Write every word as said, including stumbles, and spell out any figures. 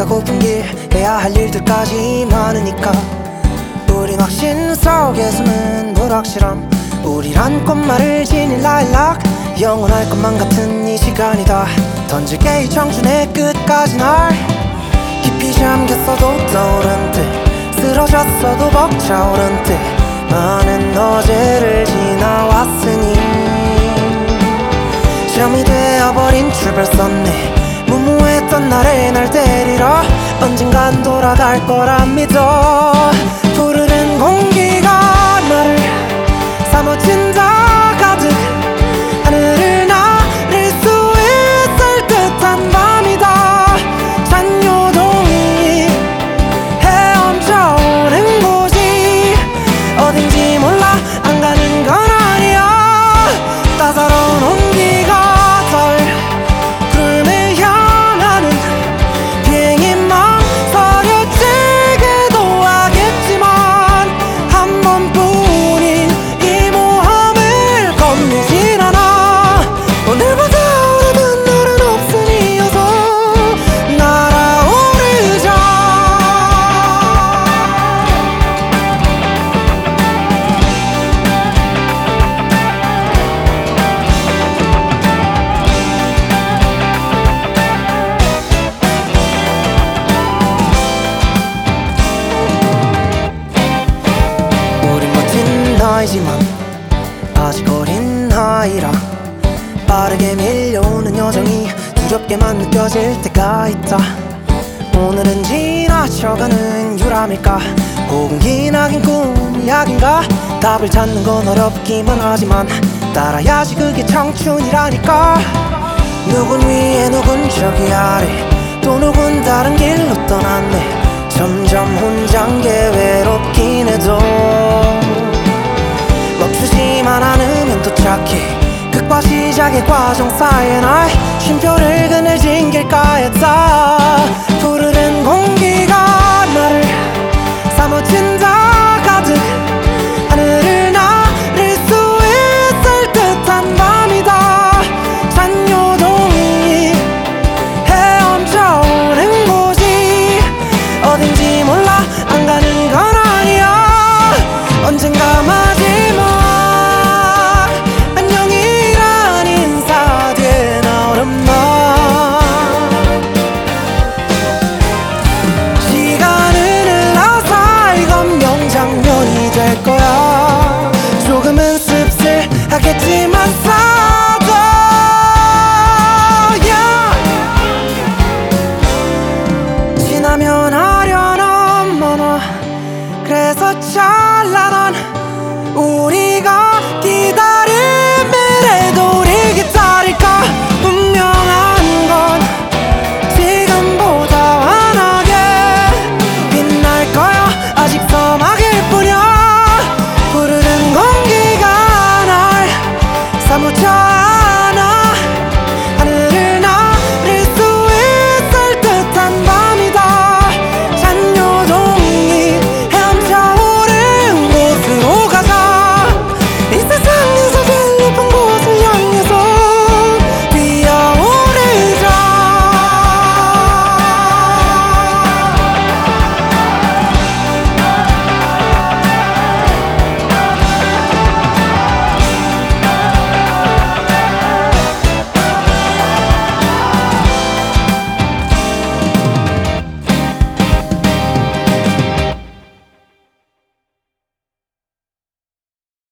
가고픈 길 해야 할 일들까지 많으니까 우린 확신 속에 숨은 불확실함. 우리란 꽃말을 지닌 라일락 영원할 것만 같은 이 시간이다. 던질게 이 청춘의 끝까지 날 깊이 잠겼어도 떠오른 듯 쓰러졌어도 벅차오른 듯 많은 어제를 지나왔으니 점이 되어버린 출발선네 무모했던 나를 날 데리러 언젠간 돌아갈 거라 믿어. 푸르른 공기가 나를 사무친다 가득 하늘을 나를 수 있을 듯한 밤이다. 잔요동이 헤엄쳐오는 곳이 어딘지 몰라 안 가는 건 아니야. 따사로운 온기가 덜 구름을 향하는 비행이 망설여지기도 하겠지만 한 번뿐인 이 모험을 겁내진 않아. 오늘보다 오래된 날은 없으니 어서 날아오르자. 우린 멋진 나이지만 아직 어린 아이라 빠르게 밀려오는 여정이 두렵게만 느껴질 때가 있다. 오늘은 지나쳐가는 유람일까 혹은 기나긴 꿈이 약인가. 답을 찾는 건 어렵기만 하지만 따라야지 그게 청춘이라니까. 누군 위에 누군 저기 아래 또 누군 다른 길로 떠났네. 점점 혼자인 게 외롭긴 해도 멈추지만 않으면 도착해. 끝과 시작의 과정 사이에 날 쉼표를 그늘진 길가에 다 푸르른 공기가 나를 사무친다 가득 하늘을 나를 수 있을 듯한 밤이다. 잔요동이 헤엄쳐오는 곳이 어딘지 몰라 안 가는 건 아니야. 언젠가 마지막 안녕이란 인사 뒤에 나오는 날 시간은 흘러서 이건 명장면이 될 거야. 조금은 씁쓸하겠지만 싸도 yeah. 지나면 아련한 만화 그래서 찬란한 우리가